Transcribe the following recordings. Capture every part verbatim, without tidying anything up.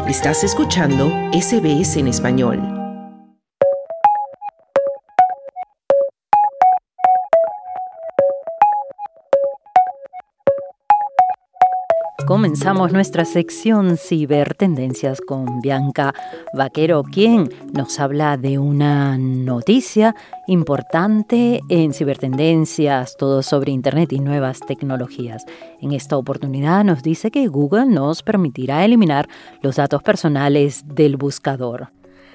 Estás escuchando S B S en español. Comenzamos nuestra sección Cibertendencias con Bianca Vaquero, quien nos habla de una noticia importante en cibertendencias, todo sobre Internet y nuevas tecnologías. En esta oportunidad nos dice que Google nos permitirá eliminar los datos personales del buscador.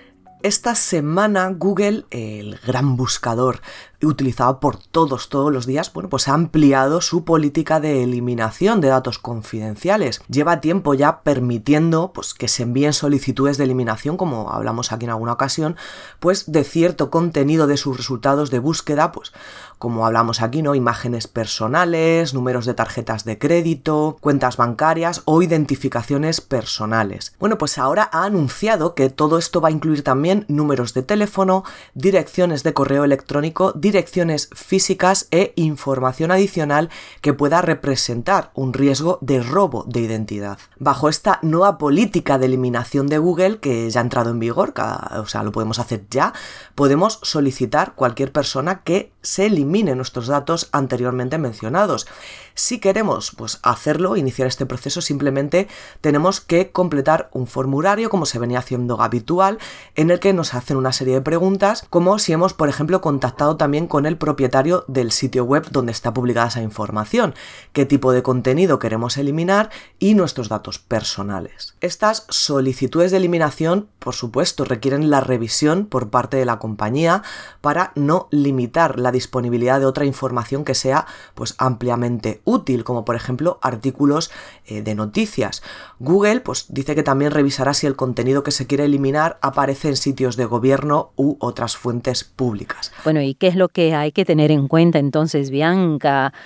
Esta semana Google, el gran buscador utilizado por todos, todos los días, bueno, pues ha ampliado su política de eliminación de datos confidenciales. Lleva tiempo ya permitiendo pues, que se envíen solicitudes de eliminación, como hablamos aquí en alguna ocasión, pues de cierto contenido de sus resultados de búsqueda, pues como hablamos aquí, ¿no? Imágenes personales, números de tarjetas de crédito, cuentas bancarias o identificaciones personales. Bueno, pues ahora ha anunciado que todo esto va a incluir también números de teléfono, direcciones de correo electrónico, direcciones físicas e información adicional que pueda representar un riesgo de robo de identidad. Bajo esta nueva política de eliminación de Google, que ya ha entrado en vigor, o sea, lo podemos hacer ya, podemos solicitar cualquier persona que se elimine nuestros datos anteriormente mencionados. Si queremos pues, hacerlo, iniciar este proceso, simplemente tenemos que completar un formulario, como se venía haciendo habitual, en el que nos hacen una serie de preguntas, como si hemos, por ejemplo, contactado también con el propietario del sitio web donde está publicada esa información, qué tipo de contenido queremos eliminar y nuestros datos personales. Estas solicitudes de eliminación, por supuesto, requieren la revisión por parte de la compañía para no limitar la disponibilidad de otra información que sea pues, ampliamente útil, como por ejemplo artículos eh, de noticias. Google pues, dice que también revisará si el contenido que se quiere eliminar aparece en sitios de gobierno u otras fuentes públicas. Bueno, ¿y qué es lo que hay que tener en cuenta entonces, Bianca,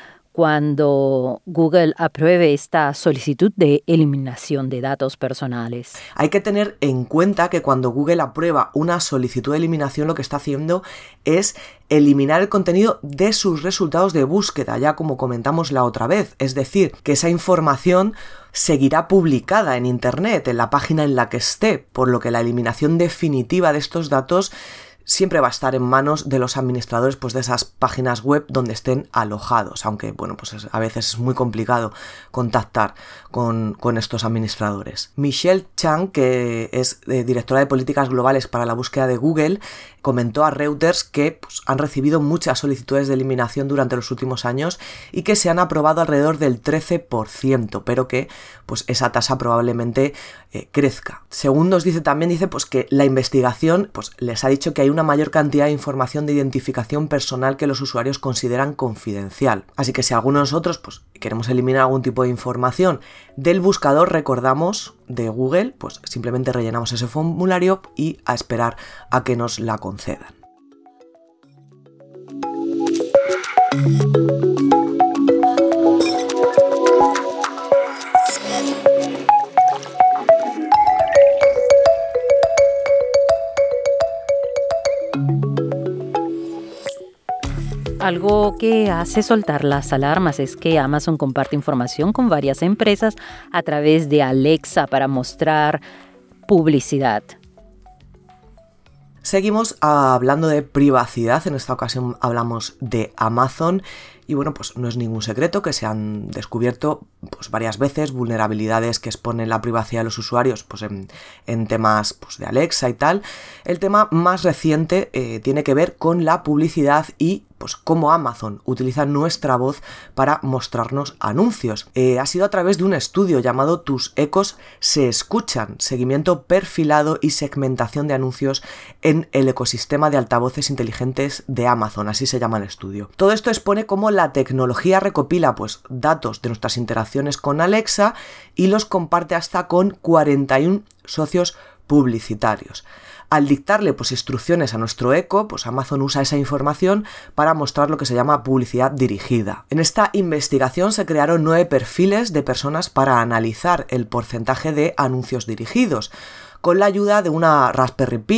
cuando Google apruebe esta solicitud de eliminación de datos personales? Hay que tener en cuenta que cuando Google aprueba una solicitud de eliminación, lo que está haciendo es eliminar el contenido de sus resultados de búsqueda, ya como comentamos la otra vez. Es decir, que esa información seguirá publicada en Internet, en la página en la que esté, por lo que la eliminación definitiva de estos datos siempre va a estar en manos de los administradores pues, de esas páginas web donde estén alojados, aunque bueno, pues es, a veces es muy complicado contactar con, con estos administradores. Michelle Chang, que es eh, directora de políticas globales para la búsqueda de Google, comentó a Reuters que pues, han recibido muchas solicitudes de eliminación durante los últimos años y que se han aprobado alrededor del trece por ciento, pero que pues, esa tasa probablemente eh, crezca. Según nos dice también, dice pues, que la investigación pues, les ha dicho que hay una mayor cantidad de información de identificación personal que los usuarios consideran confidencial. Así que si alguno de nosotros pues, queremos eliminar algún tipo de información del buscador, recordamos, de Google, pues simplemente rellenamos ese formulario y a esperar a que nos la concedan. Algo que hace soltar las alarmas es que Amazon comparte información con varias empresas a través de Alexa para mostrar publicidad. Seguimos hablando de privacidad, en esta ocasión hablamos de Amazon y bueno, pues no es ningún secreto que se han descubierto pues, varias veces vulnerabilidades que exponen la privacidad de los usuarios pues, en, en temas pues, de Alexa y tal. El tema más reciente eh, tiene que ver con la publicidad y pues cómo Amazon utiliza nuestra voz para mostrarnos anuncios. Eh, ha sido a través de un estudio llamado Tus ecos se escuchan, seguimiento perfilado y segmentación de anuncios en el ecosistema de altavoces inteligentes de Amazon, así se llama el estudio. Todo esto expone cómo la tecnología recopila pues datos de nuestras interacciones con Alexa y los comparte hasta con cuarenta y uno socios publicitarios. Al dictarle pues, instrucciones a nuestro eco, pues Amazon usa esa información para mostrar lo que se llama publicidad dirigida. En esta investigación se crearon nueve perfiles de personas para analizar el porcentaje de anuncios dirigidos, con la ayuda de una Raspberry Pi,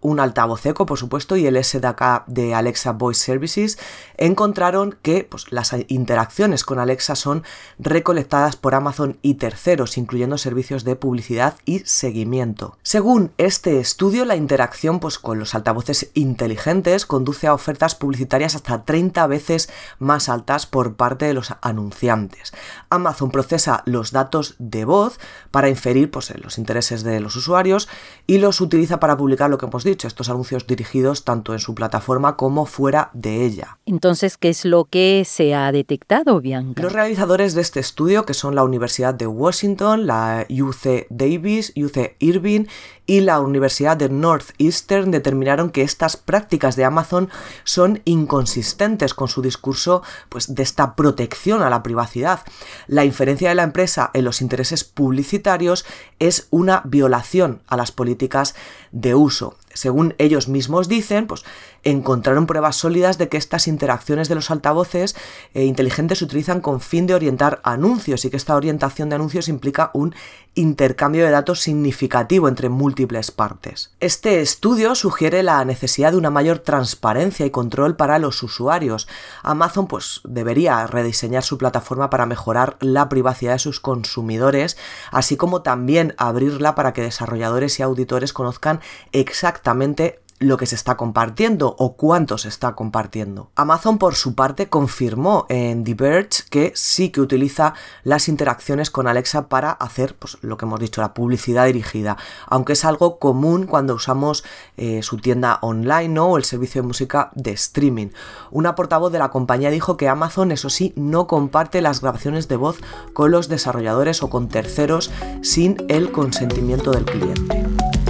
un altavoz Echo, por supuesto, y el S D K de Alexa Voice Services, encontraron que pues, las interacciones con Alexa son recolectadas por Amazon y terceros, incluyendo servicios de publicidad y seguimiento. Según este estudio, la interacción pues, con los altavoces inteligentes conduce a ofertas publicitarias hasta treinta veces más altas por parte de los anunciantes. Amazon procesa los datos de voz para inferir pues, los intereses de los usuarios y los utiliza para publicar lo que hemos dicho, estos anuncios dirigidos tanto en su plataforma como fuera de ella. Entonces, ¿qué es lo que se ha detectado, Bianca? Los realizadores de este estudio, que son la Universidad de Washington, la U C Davis, U C Irvine y la Universidad de Northeastern, determinaron que estas prácticas de Amazon son inconsistentes con su discurso pues, de esta protección a la privacidad. La inferencia de la empresa en los intereses publicitarios es una violación a las políticas de uso. Según ellos mismos dicen, pues encontraron pruebas sólidas de que estas interacciones de los altavoces eh, inteligentes se utilizan con fin de orientar anuncios y que esta orientación de anuncios implica un intercambio de datos significativo entre múltiples partes. Este estudio sugiere la necesidad de una mayor transparencia y control para los usuarios. Amazon pues debería rediseñar su plataforma para mejorar la privacidad de sus consumidores, así como también abrirla para que desarrolladores y auditores conozcan exactamente lo que se está compartiendo o cuánto se está compartiendo. Amazon, por su parte, confirmó en The Verge que sí que utiliza las interacciones con Alexa para hacer, pues, lo que hemos dicho, la publicidad dirigida, aunque es algo común cuando usamos eh, su tienda online, ¿no? O el servicio de música de streaming. Una portavoz de la compañía dijo que Amazon, eso sí, no comparte las grabaciones de voz con los desarrolladores o con terceros sin el consentimiento del cliente.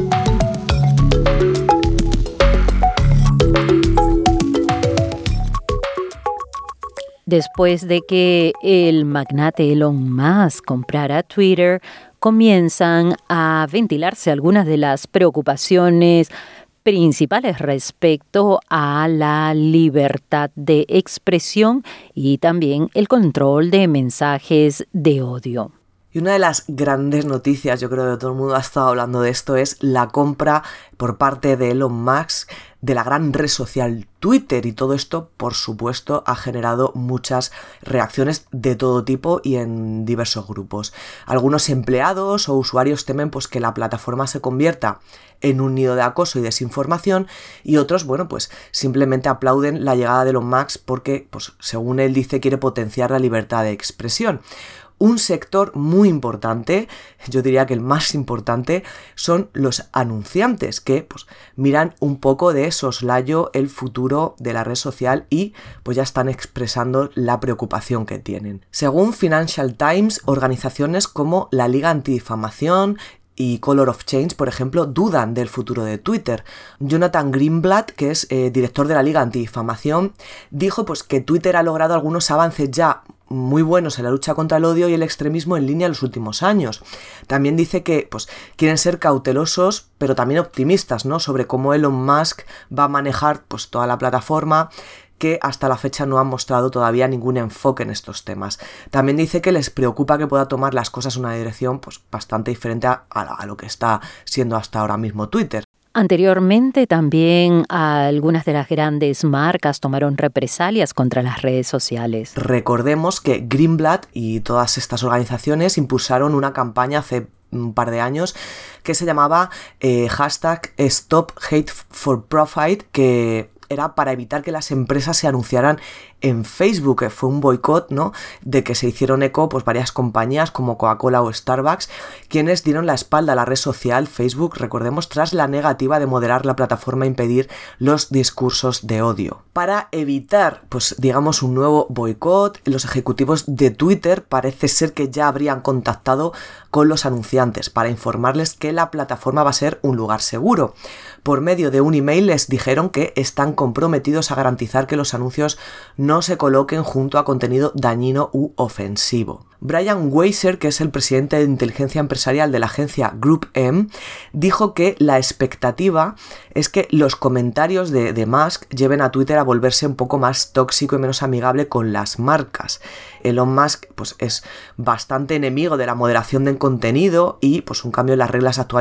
Después de que el magnate Elon Musk comprara Twitter, comienzan a ventilarse algunas de las preocupaciones principales respecto a la libertad de expresión y también el control de mensajes de odio. Y una de las grandes noticias, yo creo que todo el mundo ha estado hablando de esto, es la compra por parte de Elon Musk de la gran red social Twitter, y todo esto, por supuesto, ha generado muchas reacciones de todo tipo y en diversos grupos. Algunos empleados o usuarios temen pues, que la plataforma se convierta en un nido de acoso y desinformación, y otros, bueno, pues simplemente aplauden la llegada de Elon Musk porque, pues, según él dice, quiere potenciar la libertad de expresión. Un sector muy importante, yo diría que el más importante, son los anunciantes que pues, miran un poco de soslayo el futuro de la red social y pues ya están expresando la preocupación que tienen. Según Financial Times, organizaciones como la Liga Antidifamación y Color of Change, por ejemplo, dudan del futuro de Twitter. Jonathan Greenblatt, que es eh, director de la Liga Antidifamación, dijo pues, que Twitter ha logrado algunos avances ya muy buenos en la lucha contra el odio y el extremismo en línea en los últimos años. También dice que pues, quieren ser cautelosos, pero también optimistas, ¿no? Sobre cómo Elon Musk va a manejar pues, toda la plataforma, que hasta la fecha no han mostrado todavía ningún enfoque en estos temas. También dice que les preocupa que pueda tomar las cosas en una dirección pues, bastante diferente a, a lo que está siendo hasta ahora mismo Twitter. Anteriormente también algunas de las grandes marcas tomaron represalias contra las redes sociales. Recordemos que Greenblatt y todas estas organizaciones impulsaron una campaña hace un par de años que se llamaba eh, hashtag Stop Hate for Profit, que era para evitar que las empresas se anunciaran en Facebook. Fue un boicot, ¿no?, de que se hicieron eco pues varias compañías como Coca-Cola o Starbucks, quienes dieron la espalda a la red social Facebook, recordemos, tras la negativa de moderar la plataforma e impedir los discursos de odio. Para evitar, pues digamos, un nuevo boicot, los ejecutivos de Twitter parece ser que ya habrían contactado con los anunciantes para informarles que la plataforma va a ser un lugar seguro. Por medio de un email les dijeron que están comprometidos a garantizar que los anuncios no se coloquen junto a contenido dañino u ofensivo. Brian Weiser, que es el presidente de inteligencia empresarial de la agencia Group M, dijo que la expectativa es que los comentarios de, de Musk lleven a Twitter a volverse un poco más tóxico y menos amigable con las marcas. Elon Musk pues, es bastante enemigo de la moderación del contenido y pues, un cambio en las reglas actuales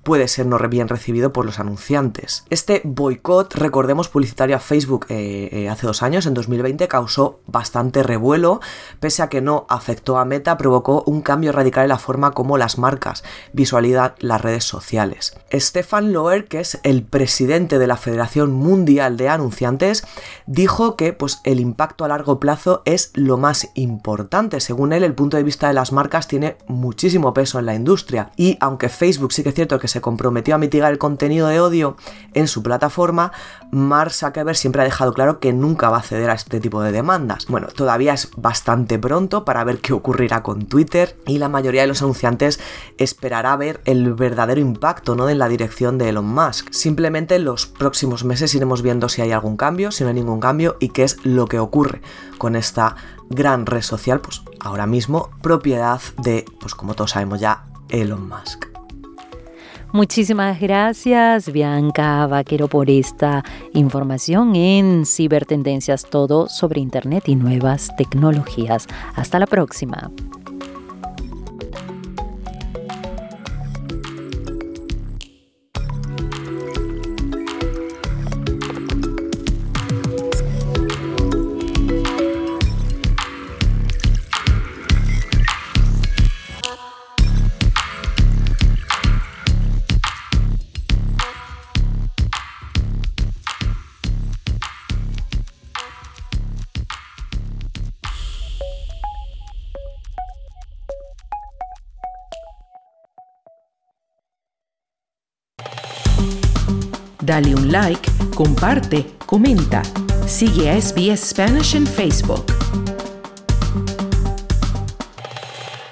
puede ser no bien recibido por los anunciantes. Este boicot, recordemos, publicitario a Facebook eh, eh, hace dos años, en dos mil veinte, causó bastante revuelo, pese a que no afectó a Meta, provocó un cambio radical en la forma como las marcas visualizan las redes sociales. Stefan Loer, que es el presidente de la Federación Mundial de Anunciantes, dijo que pues, el impacto a largo plazo es lo más importante. Según él, el punto de vista de las marcas tiene muchísimo peso en la industria, y aunque Facebook sí que es cierto que se comprometió a mitigar el contenido de odio en su plataforma, Mark Zuckerberg siempre ha dejado claro que nunca va a ceder a este tipo de demandas. Bueno, todavía es bastante pronto para ver qué ocurrirá con Twitter, y la mayoría de los anunciantes esperará ver el verdadero impacto, ¿no?, en la dirección de Elon Musk. Simplemente en los próximos meses iremos viendo si hay algún cambio, si no hay ningún cambio, y qué es lo que ocurre con esta gran red social, pues ahora mismo propiedad de, pues como todos sabemos ya, Elon Musk. Muchísimas gracias, Bianca Vaquero, por esta información en Cibertendencias, todo sobre Internet y nuevas tecnologías. Hasta la próxima. Dale un like, comparte, comenta. Sigue a S B S Spanish en Facebook.